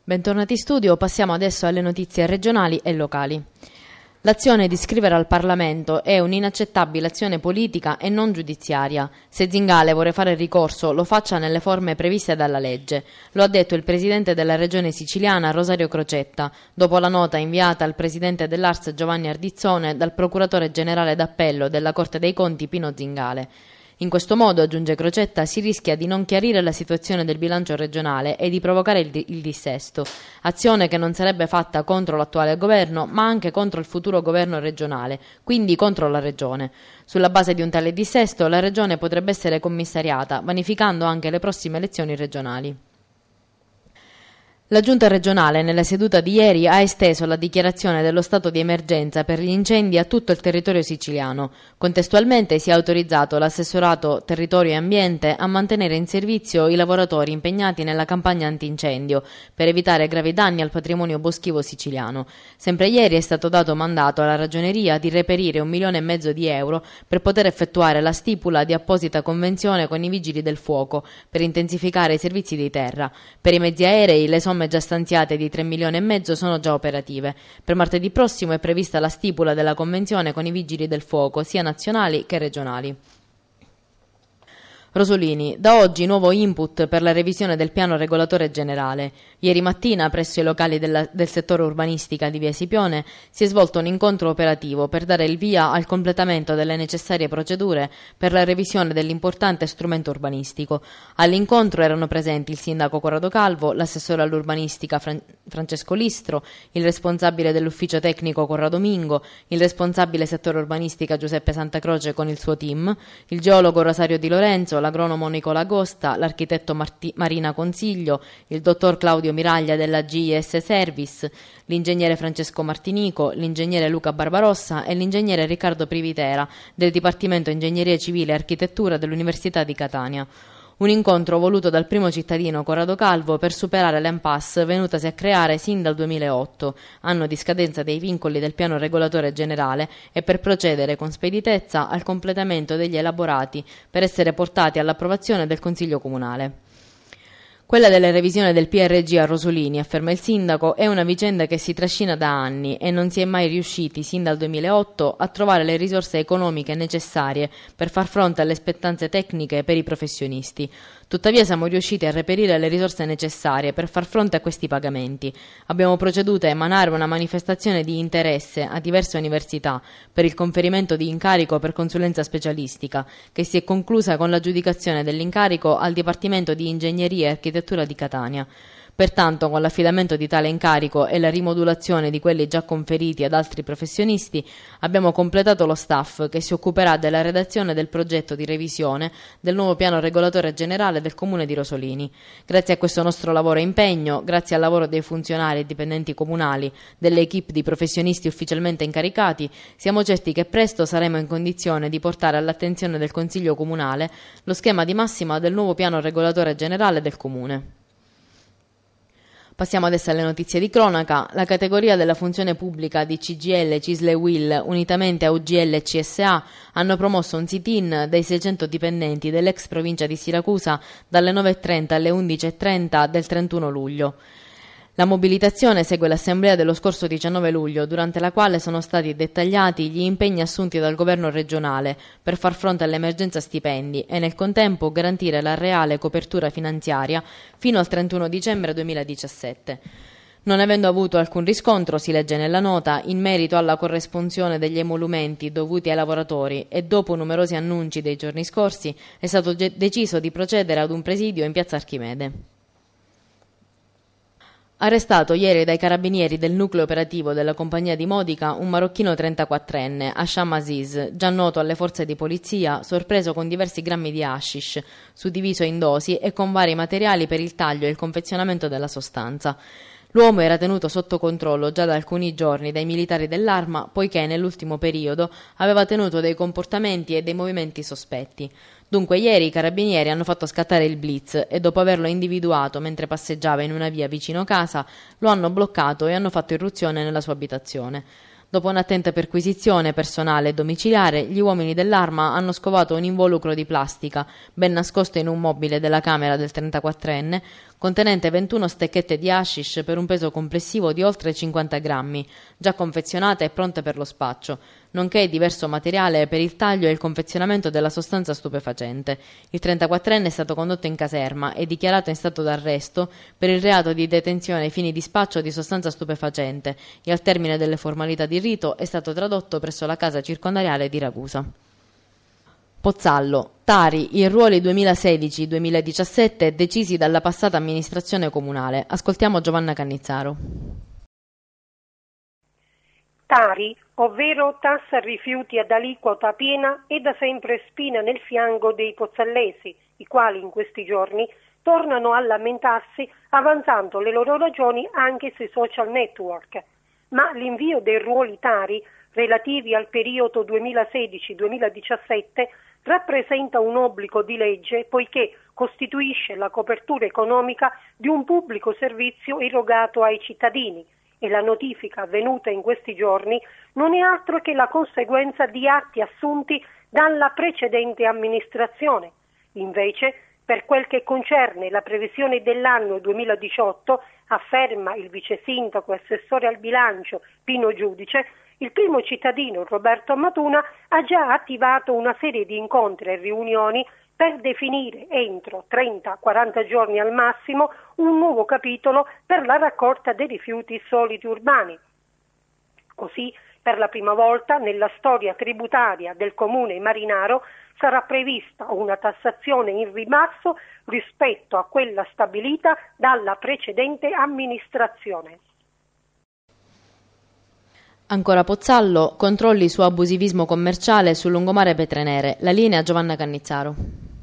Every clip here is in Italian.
Bentornati in studio, passiamo adesso alle notizie regionali e locali. L'azione di scrivere al Parlamento è un'inaccettabile azione politica e non giudiziaria. Se Zingale vuole fare ricorso, lo faccia nelle forme previste dalla legge. Lo ha detto il presidente della regione siciliana Rosario Crocetta, dopo la nota inviata al presidente dell'Ars Giovanni Ardizzone dal procuratore generale d'appello della Corte dei Conti Pino Zingale. In questo modo, aggiunge Crocetta, si rischia di non chiarire la situazione del bilancio regionale e di provocare il dissesto, azione che non sarebbe fatta contro l'attuale governo, ma anche contro il futuro governo regionale, quindi contro la regione. Sulla base di un tale dissesto, la regione potrebbe essere commissariata, vanificando anche le prossime elezioni regionali. La Giunta regionale, nella seduta di ieri, ha esteso la dichiarazione dello stato di emergenza per gli incendi a tutto il territorio siciliano. Contestualmente si è autorizzato l'assessorato Territorio e Ambiente a mantenere in servizio i lavoratori impegnati nella campagna antincendio per evitare gravi danni al patrimonio boschivo siciliano. Sempre ieri è stato dato mandato alla Ragioneria di reperire 1,5 milioni di euro per poter effettuare la stipula di apposita convenzione con i vigili del fuoco per intensificare i servizi di terra. Per i mezzi aerei le somme già stanziate di 3,5 milioni sono già operative. Per martedì prossimo è prevista la stipula della convenzione con i vigili del fuoco, sia nazionali che regionali. Rosolini, da oggi nuovo input per la revisione del piano regolatore generale. Ieri mattina, presso i locali del settore urbanistica di Via Scipione, si è svolto un incontro operativo per dare il via al completamento delle necessarie procedure per la revisione dell'importante strumento urbanistico. All'incontro erano presenti il sindaco Corrado Calvo, l'assessore all'urbanistica Francesco Listro, il responsabile dell'ufficio tecnico Corrado Mingo, il responsabile settore urbanistica Giuseppe Santacroce con il suo team, il geologo Rosario Di Lorenzo, l'agronomo Nicola Agosta, l'architetto Marina Consiglio, il dottor Claudio Miraglia della GIS Service, l'ingegnere Francesco Martinico, l'ingegnere Luca Barbarossa e l'ingegnere Riccardo Privitera del Dipartimento Ingegneria Civile e Architettura dell'Università di Catania. Un incontro voluto dal primo cittadino Corrado Calvo per superare l'impasse venutasi a creare sin dal 2008, anno di scadenza dei vincoli del piano regolatore generale, e per procedere con speditezza al completamento degli elaborati per essere portati all'approvazione del Consiglio Comunale. Quella della revisione del PRG a Rosolini, afferma il sindaco, è una vicenda che si trascina da anni e non si è mai riusciti, sin dal 2008, a trovare le risorse economiche necessarie per far fronte alle spettanze tecniche per i professionisti. Tuttavia siamo riusciti a reperire le risorse necessarie per far fronte a questi pagamenti. Abbiamo proceduto a emanare una manifestazione di interesse a diverse università per il conferimento di incarico per consulenza specialistica, che si è conclusa con l'aggiudicazione dell'incarico al Dipartimento di Ingegneria e Architettura di Catania. Pertanto, con l'affidamento di tale incarico e la rimodulazione di quelli già conferiti ad altri professionisti, abbiamo completato lo staff che si occuperà della redazione del progetto di revisione del nuovo piano regolatore generale del Comune di Rosolini. Grazie a questo nostro lavoro e impegno, grazie al lavoro dei funzionari e dipendenti comunali, delle equip di professionisti ufficialmente incaricati, siamo certi che presto saremo in condizione di portare all'attenzione del Consiglio Comunale lo schema di massima del nuovo piano regolatore generale del Comune. Passiamo adesso alle notizie di cronaca. La categoria della funzione pubblica di CGIL, CISL e UIL, unitamente a UGL e CSA, hanno promosso un sit-in dei 600 dipendenti dell'ex provincia di Siracusa dalle 9.30 alle 11.30 del 31 luglio. La mobilitazione segue l'assemblea dello scorso 19 luglio, durante la quale sono stati dettagliati gli impegni assunti dal governo regionale per far fronte all'emergenza stipendi e nel contempo garantire la reale copertura finanziaria fino al 31 dicembre 2017. Non avendo avuto alcun riscontro, si legge nella nota, in merito alla corresponsione degli emolumenti dovuti ai lavoratori e dopo numerosi annunci dei giorni scorsi, è stato deciso di procedere ad un presidio in piazza Archimede. Arrestato ieri dai carabinieri del nucleo operativo della compagnia di Modica un marocchino 34enne, Hasham Aziz, già noto alle forze di polizia, sorpreso con diversi grammi di hashish, suddiviso in dosi e con vari materiali per il taglio e il confezionamento della sostanza. L'uomo era tenuto sotto controllo già da alcuni giorni dai militari dell'Arma, poiché nell'ultimo periodo aveva tenuto dei comportamenti e dei movimenti sospetti. Dunque ieri i carabinieri hanno fatto scattare il blitz e dopo averlo individuato mentre passeggiava in una via vicino casa, lo hanno bloccato e hanno fatto irruzione nella sua abitazione. Dopo un'attenta perquisizione personale e domiciliare, gli uomini dell'Arma hanno scovato un involucro di plastica, ben nascosto in un mobile della camera del 34enne, contenente 21 stecchette di hashish per un peso complessivo di oltre 50 grammi, già confezionate e pronte per lo spaccio, nonché diverso materiale per il taglio e il confezionamento della sostanza stupefacente. Il 34enne è stato condotto in caserma e dichiarato in stato d'arresto per il reato di detenzione ai fini di spaccio di sostanza stupefacente e al termine delle formalità di rito è stato tradotto presso la casa circondariale di Ragusa. Pozzallo, Tari, i ruoli 2016-2017 decisi dalla passata amministrazione comunale. Ascoltiamo Giovanna Cannizzaro. Tari, ovvero tassa rifiuti ad aliquota piena, è da sempre spina nel fianco dei pozzallesi, i quali in questi giorni tornano a lamentarsi avanzando le loro ragioni anche sui social network. Ma l'invio dei ruoli Tari relativi al periodo 2016-2017 rappresenta un obbligo di legge poiché costituisce la copertura economica di un pubblico servizio erogato ai cittadini e la notifica avvenuta in questi giorni non è altro che la conseguenza di atti assunti dalla precedente amministrazione. Invece, per quel che concerne la previsione dell'anno 2018, afferma il vice sindaco e assessore al bilancio Pino Giudice, il primo cittadino Roberto Matuna ha già attivato una serie di incontri e riunioni per definire entro 30-40 giorni al massimo un nuovo capitolo per la raccolta dei rifiuti solidi urbani. Così, per la prima volta nella storia tributaria del comune Marinaro sarà prevista una tassazione in ribasso rispetto a quella stabilita dalla precedente amministrazione. Ancora Pozzallo, controlli su abusivismo commerciale sul lungomare Petrenere. La linea Giovanna Cannizzaro.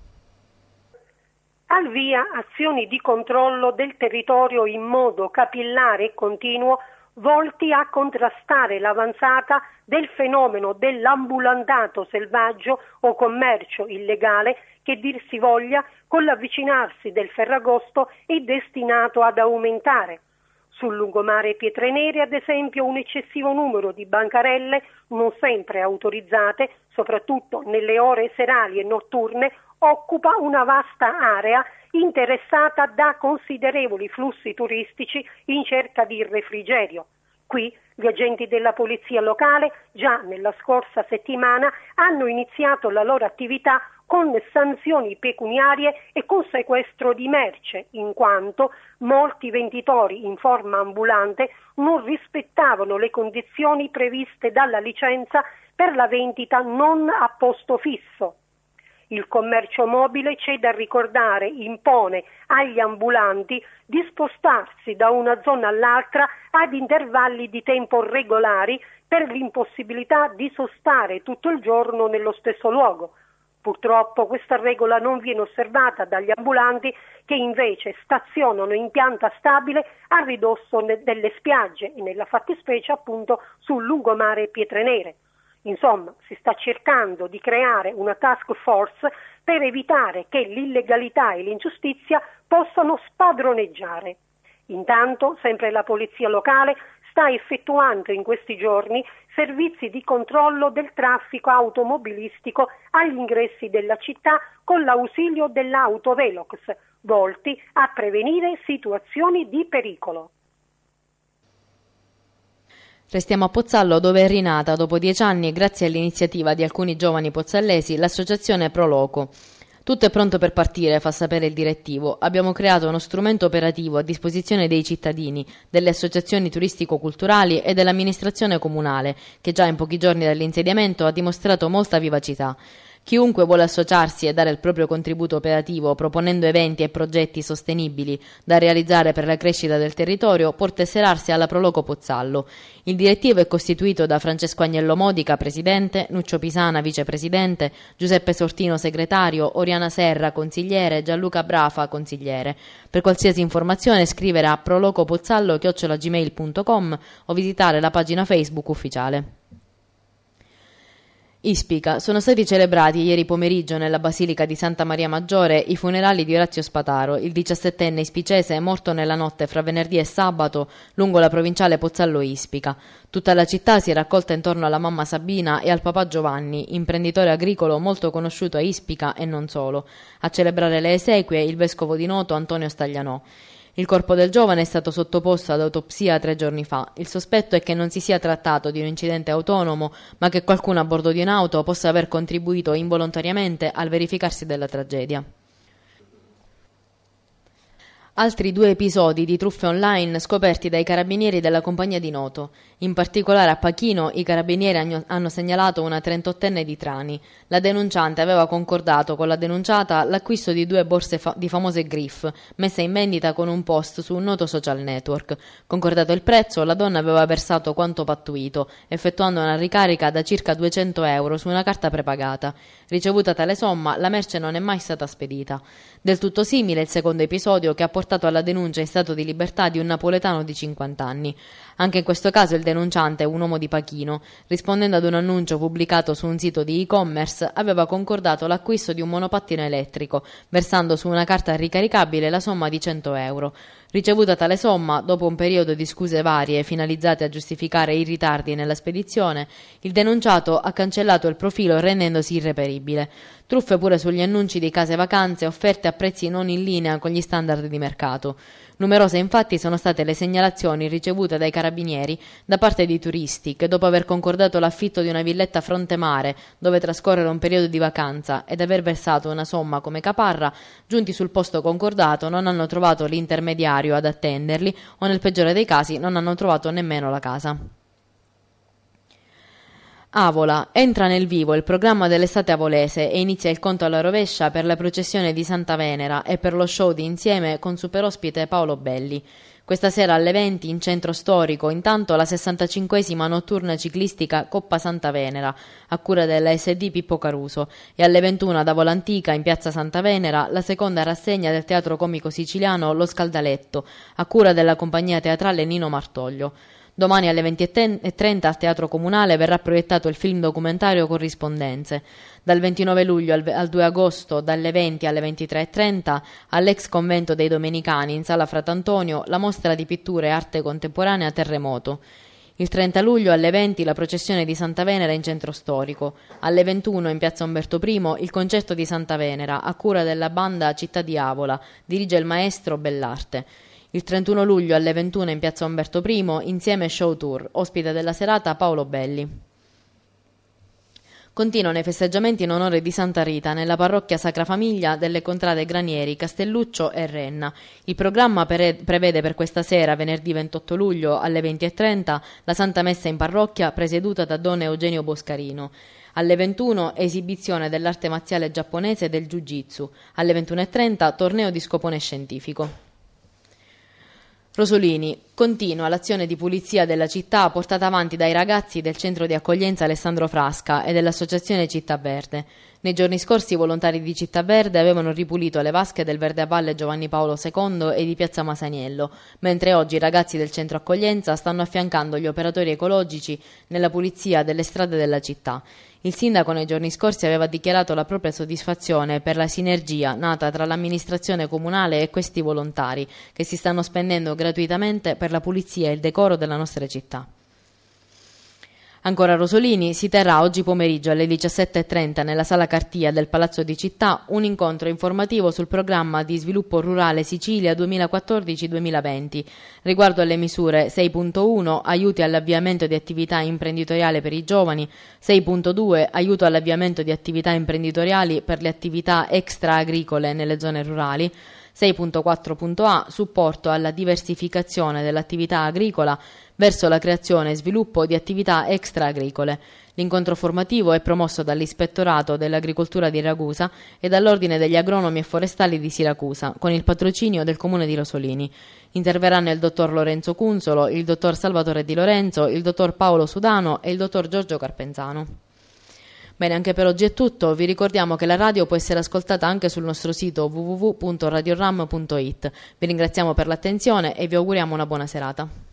Al via azioni di controllo del territorio in modo capillare e continuo volti a contrastare l'avanzata del fenomeno dell'ambulantato selvaggio o commercio illegale che dir si voglia con l'avvicinarsi del Ferragosto è destinato ad aumentare. Sul lungomare Pietrenere, ad esempio, un eccessivo numero di bancarelle non sempre autorizzate, soprattutto nelle ore serali e notturne, occupa una vasta area interessata da considerevoli flussi turistici in cerca di refrigerio. Qui gli agenti della polizia locale già nella scorsa settimana hanno iniziato la loro attività con sanzioni pecuniarie e con sequestro di merce, in quanto molti venditori in forma ambulante non rispettavano le condizioni previste dalla licenza per la vendita non a posto fisso. Il commercio mobile, c'è da ricordare, impone agli ambulanti di spostarsi da una zona all'altra ad intervalli di tempo regolari per l'impossibilità di sostare tutto il giorno nello stesso luogo. Purtroppo questa regola non viene osservata dagli ambulanti che invece stazionano in pianta stabile a ridosso delle spiagge e nella fattispecie appunto sul lungomare Pietrenere. Insomma, si sta cercando di creare una task force per evitare che l'illegalità e l'ingiustizia possano spadroneggiare. Intanto, sempre la polizia locale sta effettuando in questi giorni servizi di controllo del traffico automobilistico agli ingressi della città con l'ausilio dell'autovelox, volti a prevenire situazioni di pericolo. Restiamo a Pozzallo, dove è rinata dopo 10 anni, grazie all'iniziativa di alcuni giovani pozzallesi, l'associazione Pro Loco. Tutto è pronto per partire, fa sapere il direttivo. Abbiamo creato uno strumento operativo a disposizione dei cittadini, delle associazioni turistico-culturali e dell'amministrazione comunale, che già in pochi giorni dall'insediamento ha dimostrato molta vivacità. Chiunque vuole associarsi e dare il proprio contributo operativo proponendo eventi e progetti sostenibili da realizzare per la crescita del territorio può tesserarsi alla Proloco Pozzallo. Il direttivo è costituito da Francesco Agnello Modica, presidente, Nuccio Pisana, vicepresidente, Giuseppe Sortino, segretario, Oriana Serra, consigliere, Gianluca Brafa, consigliere. Per qualsiasi informazione scrivere a prolocopozzallo@gmail.com o visitare la pagina Facebook ufficiale. Ispica. Sono stati celebrati ieri pomeriggio nella Basilica di Santa Maria Maggiore i funerali di Orazio Spataro, il 17enne ispicese morto nella notte fra venerdì e sabato lungo la provinciale Pozzallo Ispica. Tutta la città si è raccolta intorno alla mamma Sabina e al papà Giovanni, imprenditore agricolo molto conosciuto a Ispica e non solo. A celebrare le esequie il vescovo di Noto Antonio Staglianò. Il corpo del giovane è stato sottoposto ad autopsia 3 giorni fa. Il sospetto è che non si sia trattato di un incidente autonomo, ma che qualcuno a bordo di un'auto possa aver contribuito involontariamente al verificarsi della tragedia. Altri 2 episodi di truffe online scoperti dai carabinieri della compagnia di Noto. In particolare a Pachino i carabinieri hanno segnalato una 38enne di Trani. La denunciante aveva concordato con la denunciata l'acquisto di 2 borse di famose Griff, messe in vendita con un post su un noto social network. Concordato il prezzo, la donna aveva versato quanto pattuito, effettuando una ricarica da circa 200 euro su una carta prepagata. Ricevuta tale somma, la merce non è mai stata spedita. Del tutto simile il secondo episodio che ha portato alla denuncia in stato di libertà di un napoletano di 50 anni. Anche in questo caso il denunciante, un uomo di Pachino, rispondendo ad un annuncio pubblicato su un sito di e-commerce, aveva concordato l'acquisto di un monopattino elettrico, versando su una carta ricaricabile la somma di 100 euro. Ricevuta tale somma, dopo un periodo di scuse varie finalizzate a giustificare i ritardi nella spedizione, il denunciato ha cancellato il profilo rendendosi irreperibile. Truffe pure sugli annunci di case vacanze offerte a prezzi non in linea con gli standard di mercato. Numerose infatti sono state le segnalazioni ricevute dai carabinieri da parte di turisti che dopo aver concordato l'affitto di una villetta fronte mare dove trascorrere un periodo di vacanza ed aver versato una somma come caparra, giunti sul posto concordato non hanno trovato l'intermediario ad attenderli o nel peggiore dei casi non hanno trovato nemmeno la casa. Avola. Entra nel vivo il programma dell'estate avolese e inizia il conto alla rovescia per la processione di Santa Venera e per lo show di Insieme con super ospite Paolo Belli. Questa sera alle 20 in centro storico, intanto la 65esima notturna ciclistica Coppa Santa Venera, a cura della SD Pippo Caruso, e alle 21 ad Avola Antica in piazza Santa Venera la seconda rassegna del teatro comico siciliano Lo Scaldaletto, a cura della compagnia teatrale Nino Martoglio. Domani alle 20:30 al Teatro Comunale verrà proiettato il film documentario Corrispondenze. Dal 29 luglio al 2 agosto, dalle 20 alle 23:30, all'ex convento dei Domenicani in Sala Frat'Antonio, la mostra di pittura e arte contemporanea Terremoto. Il 30 luglio alle 20 la processione di Santa Venera in centro storico. Alle 21 in piazza Umberto I il concerto di Santa Venera, a cura della banda Città di Avola, dirige il maestro Bellarte. Il 31 luglio alle 21 in piazza Umberto I, Insieme Show Tour, ospite della serata Paolo Belli. Continuano i festeggiamenti in onore di Santa Rita nella parrocchia Sacra Famiglia delle contrade Granieri, Castelluccio e Renna. Il programma prevede per questa sera, venerdì 28 luglio alle 20:30, la Santa Messa in parrocchia presieduta da Don Eugenio Boscarino. Alle 21 esibizione dell'arte marziale giapponese e del Jiu-Jitsu. Alle 21:30 torneo di scopone scientifico. Rosolini. Continua l'azione di pulizia della città portata avanti dai ragazzi del centro di accoglienza Alessandro Frasca e dell'associazione Città Verde. Nei giorni scorsi i volontari di Città Verde avevano ripulito le vasche del Verde a Valle Giovanni Paolo II e di Piazza Masaniello, mentre oggi i ragazzi del centro accoglienza stanno affiancando gli operatori ecologici nella pulizia delle strade della città. Il sindaco nei giorni scorsi aveva dichiarato la propria soddisfazione per la sinergia nata tra l'amministrazione comunale e questi volontari che si stanno spendendo gratuitamente per la pulizia e il decoro della nostra città. Ancora a Rosolini si terrà oggi pomeriggio alle 17:30 nella Sala Cartia del Palazzo di Città un incontro informativo sul programma di sviluppo rurale Sicilia 2014-2020 riguardo alle misure 6.1 aiuti all'avviamento di attività imprenditoriale per i giovani, 6.2 aiuto all'avviamento di attività imprenditoriali per le attività extra-agricole nelle zone rurali, 6.4.a supporto alla diversificazione dell'attività agricola verso la creazione e sviluppo di attività extra-agricole. L'incontro formativo è promosso dall'Ispettorato dell'Agricoltura di Ragusa e dall'Ordine degli Agronomi e Forestali di Siracusa, con il patrocinio del Comune di Rosolini. Interverranno il dottor Lorenzo Cunzolo, il dottor Salvatore Di Lorenzo, il dottor Paolo Sudano e il dottor Giorgio Carpenzano. Bene, anche per oggi è tutto. Vi ricordiamo che la radio può essere ascoltata anche sul nostro sito www.radioram.it. Vi ringraziamo per l'attenzione e vi auguriamo una buona serata.